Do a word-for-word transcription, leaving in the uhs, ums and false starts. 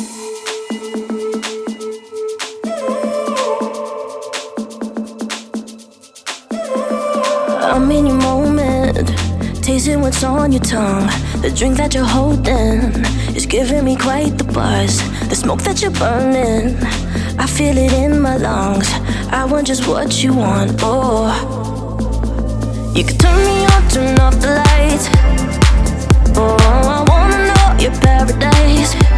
I'm in your moment, tasting what's on your tongue. The drink that you're holding is giving me quite the buzz. The smoke that you're burning, I feel it in my lungs. I want just what you want, oh. You can turn me on, turn off the lights. Oh, I wanna know your paradise.